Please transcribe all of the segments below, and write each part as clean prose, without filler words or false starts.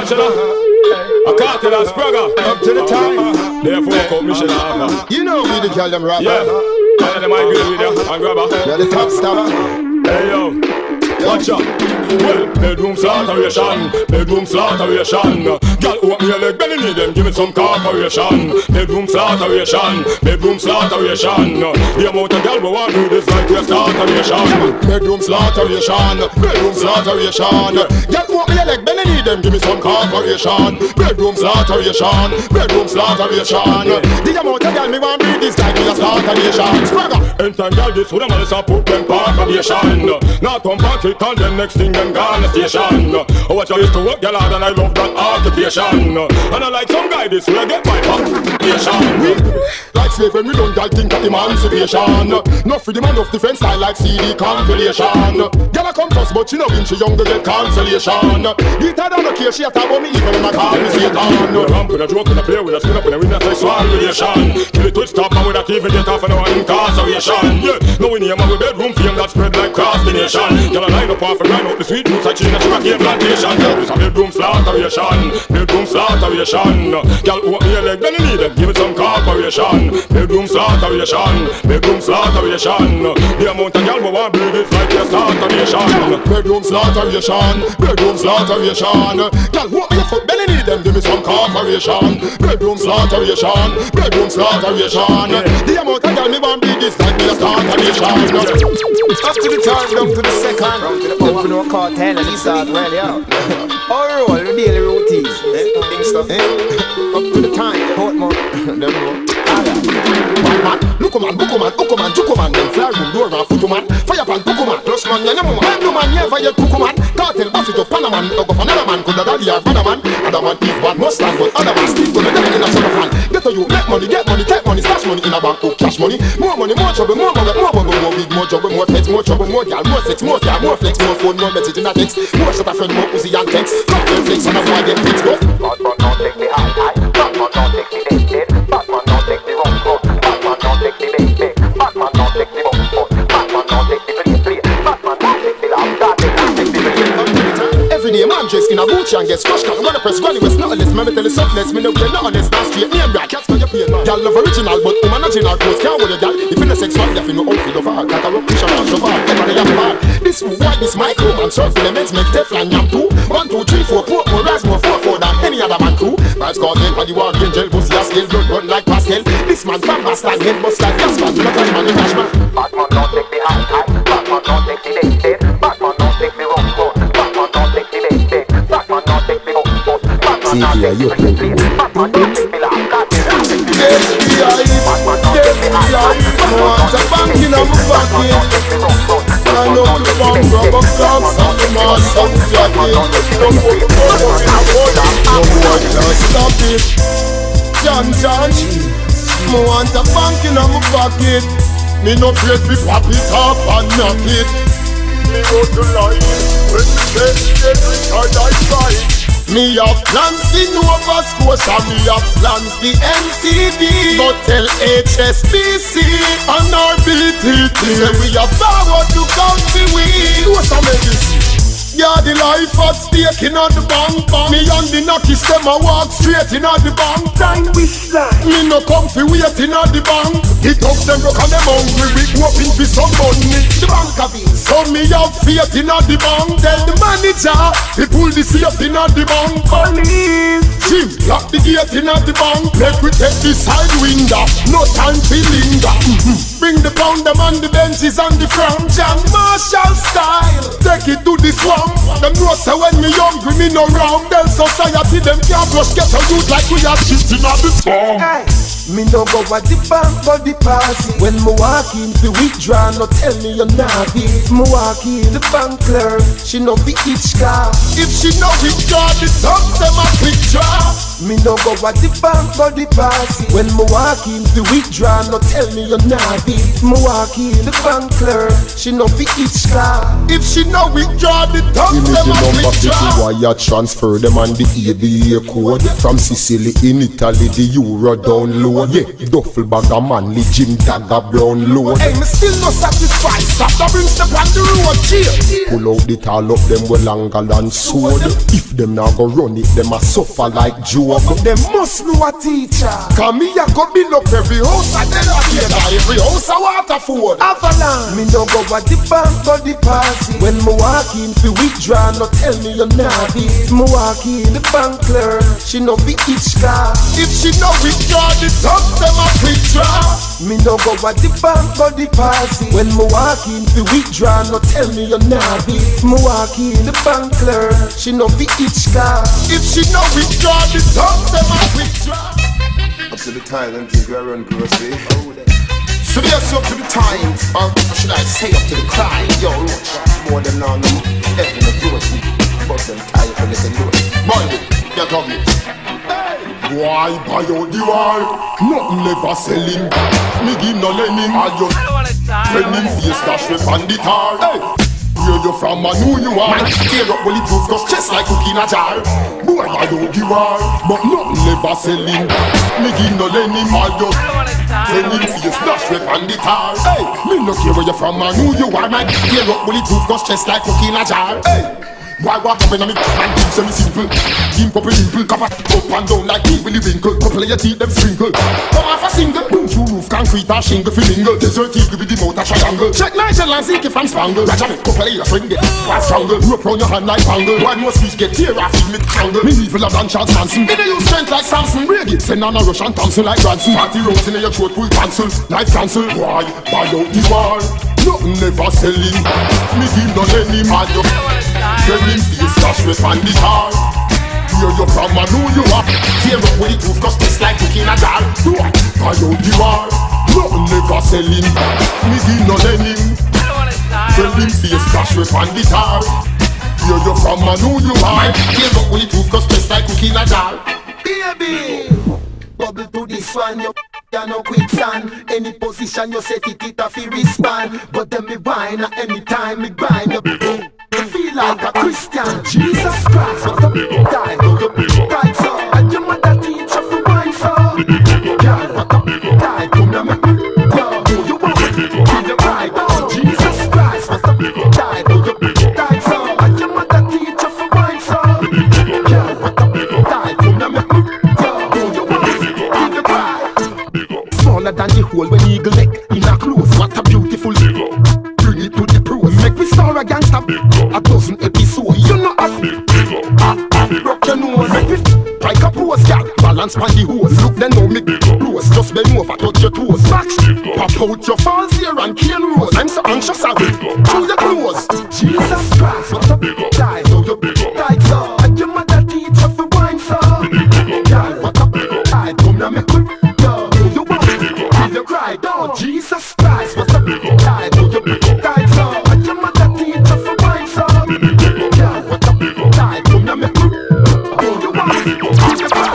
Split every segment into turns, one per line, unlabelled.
commissioner. A cartel and Spragger.
Up to the time.
Therefore, commissioner.
You know we the girl them rapper.
Yeah. Tell them I agree with you. And grabber.
You're the top stopper.
Hey yo. Watch out. Well, bedroom slaughteration. Bedroom slaughteration. Girl, open your leg, belly need them. Give me some corporation. Bedroom slaughteration. Bedroom slaughteration. The amount of girl we want to do this like your slaughteration. Bedroom slaughteration. Bedroom slaughteration. Girl, open your leg, belly need them. Give me some corporation. Bedroom slaughteration. Bedroom slaughteration. The amount of girl me want to do this like your slaughteration. Spragger. Anytime girl this with them all is put them corporation. Not come back it and then next thing them gone the station. Oh, what I used to work girl hard and I love that occupation. And I like some guy this way get my occupation. Like slave when we don't girl think of emancipation. Not for the man of defense style like CD compilation. Girl I come first but she know when she younger get cancellation. Guitar don't care she a talk about me even when I call me Satan. Ramp with a joke with a play with a spin up with a winner say swan relation. Kill it with stop and with a TV get off and no incarceration. Yeah, no we name of a bedroom fame that spread like cross the nation. Girl I line up off and line out the sweet roots like China sugar cane plantation. It's a bedroom slaughteration. Bedroom slaughteration. Girl open your leg then you need them. Give it some corporation. Bedroom slaughteration. Bedroom slaughteration. The amount of girl we want bleed is like your slaughteration. Bedroom slaughteration. Bedroom slaughteration. Girl open your foot then you need them. Give me some corporation. Bedroom slaughteration. Bedroom slaughteration. The amount of girl me want bleed is like your slaughteration.
Up to the third, down to the second. Then for no cartel and he start really out. All roll, the daily routines. Up to the time, Portmore. Them roll. Batman, Lukoman, Bukoman, Ukoman, Jukoman, then fly room door and Futuman. Firepan, Bukoman, plus man, Yanaman. No man, yeah, fire Kukuman. Cartel, boss it up, Panaman. Dog of another man, could the daddy have Panaman. Other man, if bad Mustang, but other man, Steve, gonna die in a sugar fan. Better you make money, get money, take money, stash money in a bank, cash money. More money, more trouble, more money, more money, more big, more trouble, more feds, more trouble, more gal, more sex, more car, more flex, more phone, more message in a text. More shot a friend, more pussy and text. Cocktail flex, and that's why they fix go.
Batman don't take the high, Batman don't take the dead, Batman don't take the wrong foot, Batman don't take the big, Batman don't take the wrong foot, Batman don't take the play, Batman don't take the loud, Batman don't take the play.
Every day man dressed in a Gucci and get squash cut. Wanna press granny west, nothing less. Me tell you something less. Me know you're not honest, not straight. Me and black cats for your pain. Girl love original, but woman original clothes can't wear your girl. If you no sex man, you feel no outfit of her. Cat a rock, push and shove her. Everybody have bad. This move white, this micro man. Short elements make Teflon yam too. 1, 2, 3, 4, port more rise more 4 than any other man crew. Vibes cartel, when you walk in jail, pussy a scale, blood run like pastel. This man from bastard, head bust like gas man. You not touch man, you dash man.
Batman don't take the high, Batman don't take the dead, Batman don't take the wrong foot, Batman don't take the big, Batman don't take the wrong foot, Batman don't take the play, Batman don't take the loud, Batman don't take the
FBI, want a bank in a pocket. I know the bomb rubber clocks and the master jacket. Don't put the bomb in a water. No boy can stop it. John, me want a bank in a pocket. Me no afraid to pop it off and knock it. Me go to line when me get rich or die right. Me have plans in Nova Scotia, me have plans the NCD. But tell HSBC and our BTT say we have power to country we. What's a medicine? Yeah, the life at stake in the bank. Me and the knockies them a walk straight in the bank. Time wish life. Me no come fi wait in the bank. It up them broke and them hungry. We hoping for some money. The bank have it. So me have faith in the bank. Tell the manager he pull the safe in the bank. Police Jim lock the gate in the bank. Let we take the side window. No time for linger. Bring the pound them on the benches and the front. John Marshall style. Take it to the swamp. Them know say when me hungry me no round. Then society them can't brush get a youth like we are shitting at the storm.
Hey, me no go at the bank but the party. When me walk in fi withdraw, no tell me you're not it. Me walk in the bank clerk, she know fi each car.
If she know withdraw, the thugs them a quick draw.
Me no go at the bank or the party. When me walk in the withdraw, no tell me you're not it. Me walk in the bank clerk, she no fit each car.
If she no withdraw the thugs, them a withdraw.
Wire transfer them on the ABA code. From Sicily in Italy, the euro download. Yeah, duffel bag a manly gym dagger brown load.
Hey, me still no satisfied. Stop the bring step on the road, chill.
Pull out the tall up them well longer than sword. If them now go run it, them a suffer like Job.
Them must know a teacher. Come here, go build up every house and then a theater. Every house a waterford.
Avalanche. Me no go at the bank or the party. When me walk in fi withdraw, no tell me you're not it. Me walk in the bank clerk, she no fit each car.
If she no withdraw the thugs, them a withdraw.
Me no go at the bank or the party. When me walk in fi withdraw, no tell me you're not it. Me walk in the bank clerk, she no fit each car.
If she no withdraw the thugs, them a withdraw.
Up to the time, them think I run grocery.
So yes, up to the times, or should I say up to the crime? Yo,
More than none, heaven of grocery. But them tired for little load.
boy, get on me. Why buy out the war? Nothing never selling. Me give no lending. I just send him face dash with on the tar. Hey, where you from and who you are? Tear up bulletproof cause chest like cookie in a jar. Boy, I don't give war, but nothing never selling. Me give no lending. I just send him face dash with on the tar. Hey, me no care where you from and who you are. Man, tear up bulletproof cause chest like cookie in a jar. Hey. Why walk up in a me and things semi simple. Give couple dimple, cover up and down like me with the wrinkle. Couple of your teeth them sprinkle. Come off a single, boom through roof, concrete or shingle for mingle. Desert eagle with the motor triangle. Check Nigel and Zeke from Spangle. Roger me, couple of your friend get fast strangle. Rope round your hand like bangle. One more speech get tear off in me triangle. Me evil of than Charles Manson. Me they use strength like Samson. Break it, send on a rush and Thompson like Branson. 40 rounds in your throat pull cancel. Life cancel. Why buy out the war? Nothing never selling. Me give no any man. Selling face cash with on the car. Where you from and who you are. Tear up with the roof cause it's like cookie in a jar. Do I buy out the war? Nothing never selling. Me give no lending. Selling face cash with on the tar. Where you from and who you are. Tear up with the roof cause it's like cookie in a jar.
Baby, bubble to this one, you no quicksand. Any position you set it a fi respond. But then me wine at any time me grind you. You feel like a Christian. Jesus Christ, what the time do you right so? And your mother teach you for wine so. Girl, what the time come now make me go. Who you want? Give you right. Oh Jesus Christ, what the time do you right so? And your mother teach you for wine so. Girl, what the time come now make me go. Who you want? Give you right. Smaller than the hole when eagle neck in a clothes. What a beautiful bring it to the pros. Make me star a gangster. A dozen episodes. You know a rock your nose. Make me like a pose, girl. Balance on the hose. Look then now me close. Just bend over, touch your toes. Back, pop out your falls here and cane rose. I'm so anxious I will through your clothes. Jesus Christ, what the die? So you died so. And your mother teach you for wine so. Girl, what the die? Come now make me go. You want give you cry down. Jesus Christ, what the die? So you died so. And your mother teach you for wine so. Girl, what the die? Come now make me go. You want give you cry.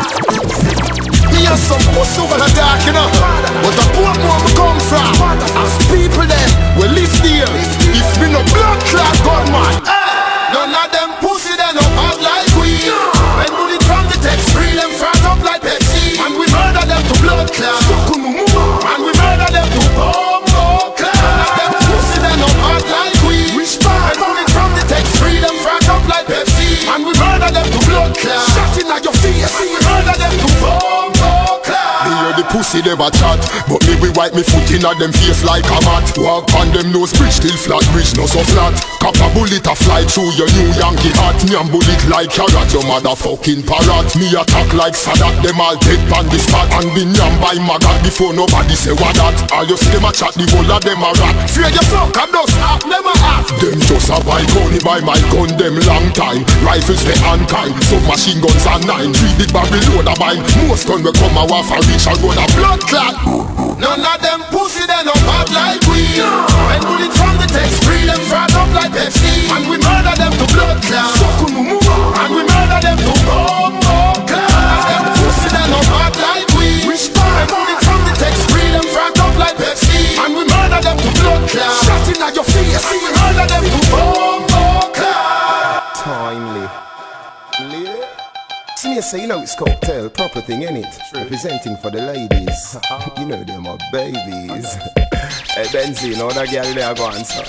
Me and some pussy over the dark, you know. But the poor boy me come from. As people them, we live there. If me no blood clot gunman, none of them pussy they no hard like we. When bullet from the text, free them front up like Pepsi. And we murder them to blood clot. And we murder them to bomb clot. None of them pussy they no hard like we. When bullet from the text, free them front up like Pepsi. And we murder them to blood clot. Shot in your face. And we murder them to bomb clot. Me hear the pussy never chat, but me we wipe me foot in at them face like a mat. Walk on them nose bridge till flat bridge no so flat. Cap a bullet a fly through your new Yankee hat. Nyam bullet like carrot, your motherfucking parrot. Me attack like Sadat, them all dead pan the spot. And be nyam by maggot before nobody say what that. All you see them a chat, the whole of them a rat. Fear your fuck and dust up, them a act. Them just a buy gun, buy my gun them long time. Rifles they unkind, submachine guns and 9. 3 big barrel load a bind. Most gun will come a waff and reach and go a blood clot. None of them pussy they no bad like we. When bullet from the text, free them front up like Pepsi. And we murder them to blood clot. And we murder them to bomb clot. See me say, you know it's cocktail, proper thing, innit? Representing for the ladies. You know they're my babies. Hey Benzie, you know that girl there go answer.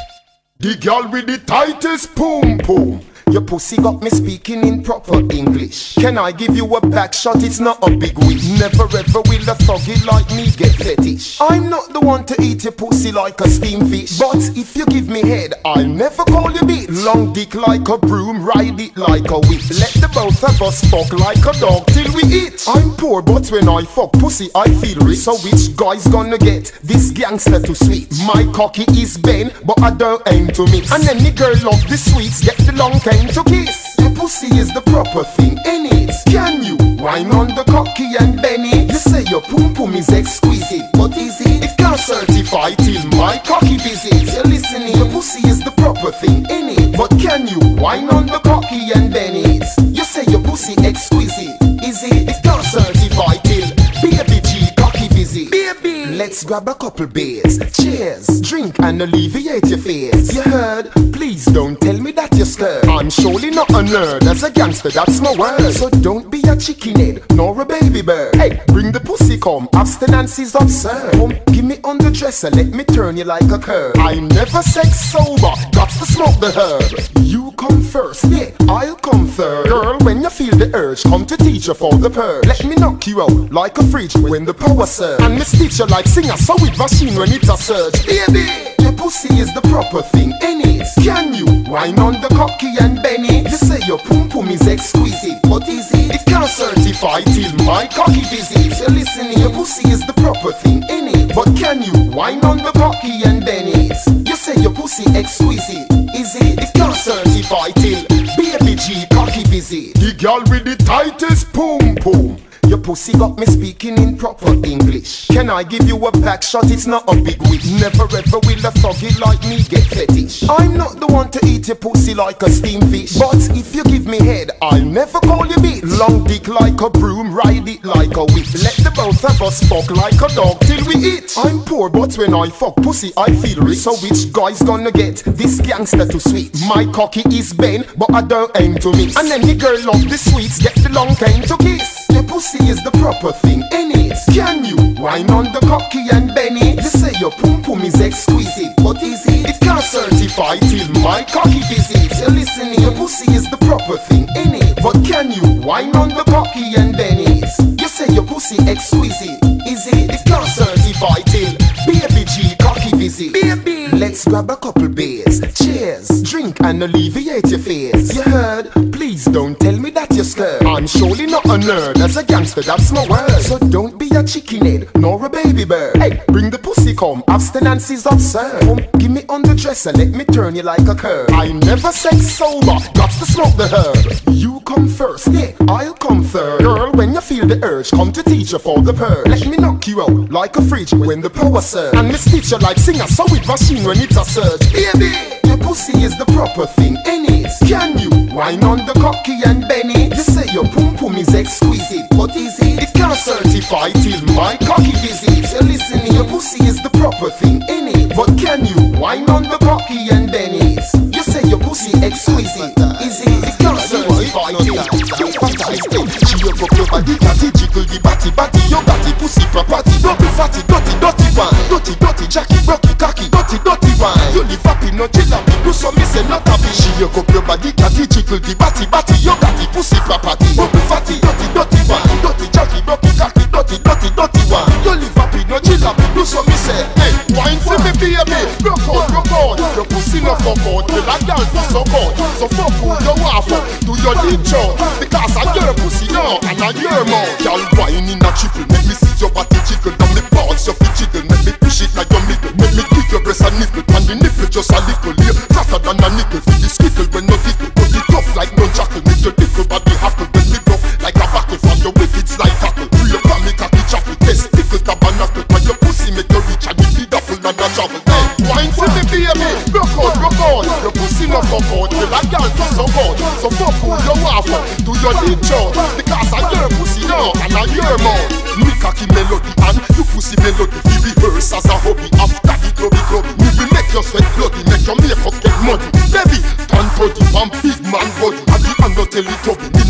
The girl with the tightest boom boom. Your pussy got me speaking in proper English. Can I give you a back shot? It's not a big wish. Never ever will a thuggy like me get fetish. I'm not the one to eat your pussy like a steamed fish, but if you give me head, I'll never call you bitch. Long dick like a broom, ride it like a whip. Let the both of us fuck like a dog till we eat. I'm poor, but when I fuck pussy, I feel rich. So which guy's gonna get this gangster to sweet? My cocky is bent, but I don't aim to miss. And any girl love the sweets, get the long cane to kiss. Your pussy is the proper thing, ain't it? Can you whine on the cocky and Benny? You say your pum pum is exquisite, but is it? It can't certify till my cocky visits. You're listening, your pussy is the proper thing, ain't it? But can you whine on the cocky and Benny? You say your pussy exquisite, is it? It can't certify till baby G cocky visit. Baby, let's grab a couple beers. Cheers, drink and alleviate your fears. You heard? Please don't tell me that you're scared. I'm surely not a nerd. As a gangster, that's my word. So don't be a chicken head, nor a baby bird. Hey, bring the pussy come. Abstinence is absurd. Come, give me on the dresser, let me turn you like a curb. I never sex sober, got to smoke the herb. You come first, yeah, I'll come third. Girl, when you feel the urge, come to teach you for the purge. Let me knock you out like a fridge when the power surge. And me stitch you like singer, so with machine when it's a surge. Baby, your pussy is the proper thing, ain't it? Can you whine on the cocky and Benny? You say your pum pum is exquisite, but is it? It can't certify till my cocky visits. You're listening, your pussy is the proper thing, ain't it? But can you whine on the cocky and Benny? You say your pussy exquisite, is it? It can't certify till baby G cocky visit. The girl with the tightest pum pum. Your pussy got me speaking in proper English. Can I give you a back shot? It's not a big wish. Never ever will a thuggy like me get fetish. I'm not the one to eat your pussy like a steamed fish, but if you give me head, I'll never call you bitch. Long dick like a broom, ride it like a whip. Let the both of us fuck like a dog till we eat. I'm poor, but when I fuck pussy, I feel rich. So which guy's gonna get this gangster to sweet? My cocky is bent, but I don't aim to miss. And any girl love the sweets, get the long cane to kiss. Your pussy is the proper thing, ain't it? Can you whine on the cocky and Benny? You say your pum pum is exquisite, but is it? It can't certify till my cocky visits. You're listening, your pussy is the proper thing, ain't it? But can you whine on the cocky and Benny? You say your pussy exquisite, is it? It can't certify till baby G cocky visit. Baby, let's grab a couple beers. Cheers, drink and alleviate your fears. You heard? Please don't tell me that you're scared. I'm surely not a nerd. As a gangster, that's my word. So don't be a chicken head, nor a baby bird. Hey, bring the pussy come. Abstinence is absurd. Come, give me on the dresser, let me turn you like a curb. I never sex sober, got to smoke the herb. You come first, yeah, I'll come third. Girl, when you feel the urge, come to teach you for the purge. Let me knock you out like a fridge when the power surge. And me stitch you like singer, so with machine when it's a surge. Baby, your pussy is the proper thing, ain't it? Can you whine on the cocky and Benny? You say your pum pum is exquisite, but is it? It can't certify till my cocky visits. You're listening, your pussy is the proper thing, ain't it? But can you whine on the cocky and Benny? You say your pussy exquisite, is it? It can't certify till you fantastic. She up your body, catty, jiggle the batty, your batty pussy property. Double fatty, dirty one, dirty Jackie, rocky cocky, dirty one. You live happy, no chill up, do some miss and not happy. She up your body, catty, jiggle the batty, your batty pussy property. Double fatty, dirty one, dirty Jackie, rocky cocky, dirty one. You live happy, no chill up, do some miss and hey, wine for me baby, broke out. Your pussy no fuck out, the like girl for so good. So fuck who you want for, do your deep job. Because I your pussy now, and I your mouth. Girl wine in a triple, make me see your body jiggle. Down me balls, your feet jiggle, make me push it like your middle. Make me kick your breast and nipple, and the nipple just a little. Here, faster than a nickel, for the squickle when no tickle. Put it tough like no jackal, make your dickle body hackle. When me rough like a buckle, from your wicked like tackle. Free your family cocky chapel, testicle tabernacle. When your pussy make you reach, and you be double and a travel. Hey, wine for me baby, broke out. Your pussy no fuck out, the like girl for so good. So fuck who you want for, do your deep job. Because I your pussy now, and I your mouth. Me cocky melody and you pussy melody. We rehearse as a hobby, after the clubby. We will make your sweat bloody, make your makeup get muddy. Baby, turn body, one big man body. At the end of Teletubby, me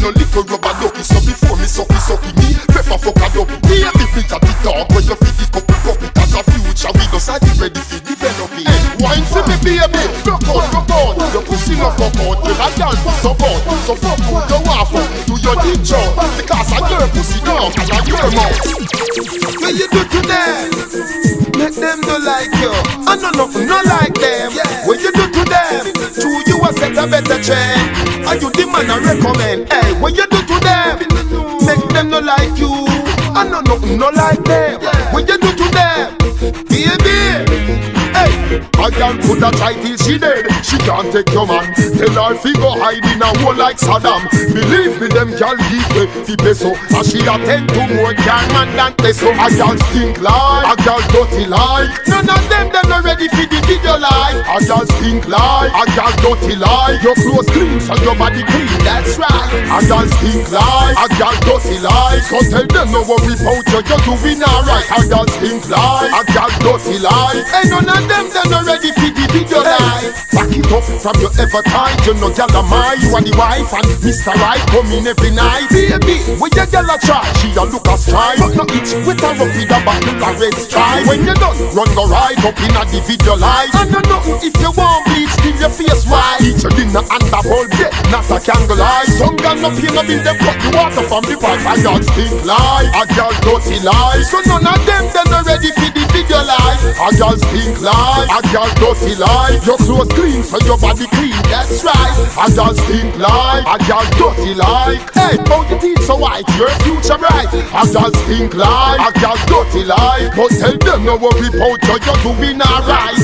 no little rubber ducky. So before me sucky me, prefer fuck a dopey. Baby, bit of the dog when you feed the couple puppy. Cause a future we just are ready to develop it. Wine to me baby, rock out. Your pussy no fuck out, with a girl to support. So fuck who you want fuck to your deep jaw. Because a girl pussy down and a girl mouth. What you do to them? Make them no like you, and nothing no like them. What you do to them? True you a set a better trend, and you the man I recommend. Hey, what you do to them? Make them no like you, and nothing no like them. What you do to them? Baby. Hey, a girl could a try till she dead. She can't take your man. Tell her fi go hide in a hole like Saddam. Believe me, them girl give way fi peso, and she attend to more girl man than peso. A girl stink like, a girl dirty like. None of them not ready fi the video like. A girl stink like, a girl dirty like. Your clothes clean so your body clean. That's right. A girl stink like, a girl dirty like. So tell them no worry about you, you're doing alright. A girl stink like, a girl dirty like. Hey, none of them not ready for the video life. Back it up from your ever tight. You know girl am I, you are the wife, and Mr. Right come in every night. Baby, when your girl a try, she a look a strike. But no itch with a rough with a back look a red stripe. When you done, run go right up in a the video life. And you know if you want bleach, till your face white. Eat your dinner and the whole bed, not a candle light. Some girl no pay no bill, them cut the water from the pipe. A girl stink like, a girl dirty like. So none of them not ready for the video life. A girl stink like, a girl dirty like. Your clothes clean so your body clean, that's right. A girl stink like, a girl dirty like. Hey, how your teeth so white, your future bright. A girl stink like, a girl dirty like. But tell them no worry about you, you're doing alright.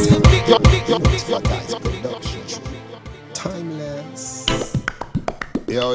Timeless. Yo.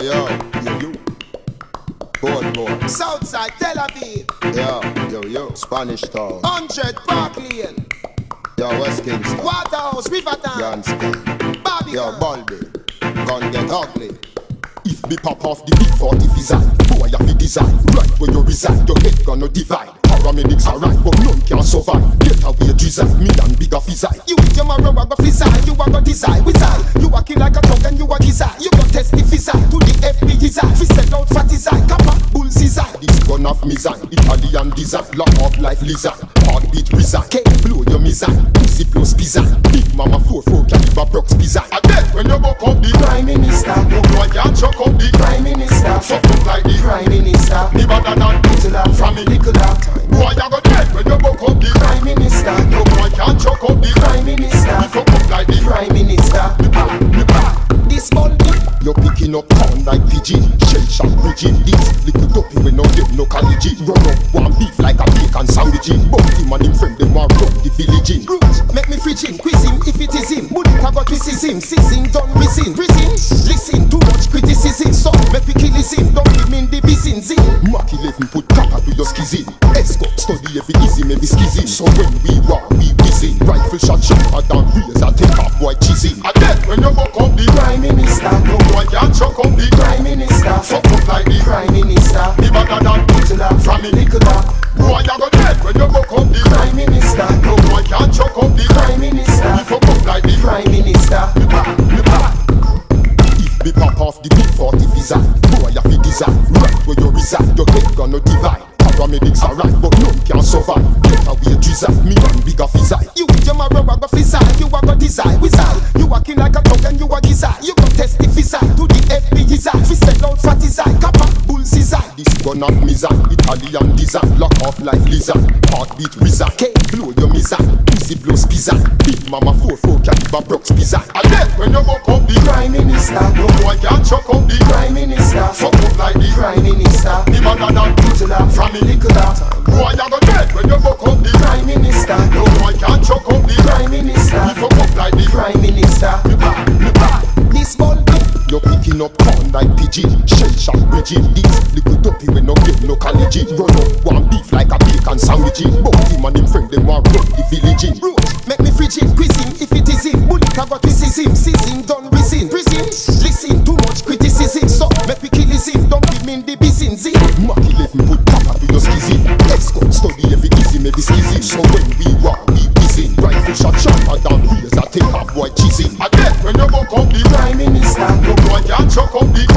Boy.
Southside, Tel Aviv.
Yo. Spanish Town.
100 Park Lane.
Yo, West Kingston.
Waterhouse, Rivertown.
Yanston.
Babylon.
Yo, Baldy. Gun get ugly. If me pop off the big 40 design, boy have the design. Right where you reside, your head gonna divide. Paramedics are right, but none can survive. Get away design, me and bigger fizzy.
You with your marrow, I go fizzy. You a go design, wizard. You a kill like a truck and you a design. You go test the fizzy to the FB design. Fi sell out fat design, kappa, bull design.
This gun of mizan, Italian design. Lock up like lizard, heartbeat resign. Blow your mizan, pussy plus pizza. Big mama 4-4 caliber Brooks pizza. And then when you buck up the
Prime Minister,
no boy can't chuck up the
Prime Minister,
fuck up like the
Prime Minister,
me better than
little up,
from me
little up.
boy you go dead when you buck up the
Prime Minister,
no boy can't chuck up the
Prime Minister,
fuck up like the
Prime Minister. This ball,
you're picking up corn like pigeon, shell shock bridging. This little dopey when no get no college. Run up one beef like a bacon sandwich. Both him and him friend them want run the village in.
make me free him, quiz him if it is him. Bullet I got criticism, season done reason. Listen, too much criticism. So make me kill him, don't give me the business.
Mark 11 put copper to your skizzy. Escort study every easy, maybe skizzy. So when we walk, we busy. Rifle shot sharper than razor, take off boy cheesy. And then when you buck up the
Prime Minister,
no boy can't chuck up the
Prime Minister,
fuck up like the
Prime Minister,
me better than
little
from me
little
boy you go dead when you buck up the
Prime Minister,
no boy can't chuck up the
Prime Minister,
fuck up like the
Prime Minister.
If me pop off the big 40 visa, boy you fi design. Right where you reside, your head gonna divide. Paramedics are right, but none can survive. Get away design, me and bigger fizzy.
You with your marrow, I go fizzy. You a go design, wizard. You a kill like a truck and you a design. You go test the fizzy to the FB design. Fi sell out fat design, kappa, bull design.
This gun of mizan, Italian design. Lock off like lizard, heartbeat resign. Blow your mizan, pussy blows pizza. Big mama 4-4 caliber Brooks pizza. And then when you buck up the
Prime Minister,
no boy can't chuck up the
Prime Minister,
fuck up like the
Prime Minister,
me better than
little
from me
little
boy you go dead when you buck up the
Prime Minister,
no boy can't chuck up the
Prime Minister,
fuck up like the
Prime Minister. This ball,
you're picking up corn like pigeon, shell shock bridging. This little dopey when no get no college. Run up one beef like a bacon sandwich. Both him and him friend them want run the village in.
make me free him, quiz him if it is him. Bullet I got criticism, season done reason. Listen, too much criticism. So make me kill him, don't give me the business.
Mark 11 put copper to your skizzy. Escort study every easy, maybe skizzy. So when we walk, we busy. Rifle shot sharper than razor, take off boy cheesy. And then when you buck up the
Prime Minister,
no boy can't chuck up the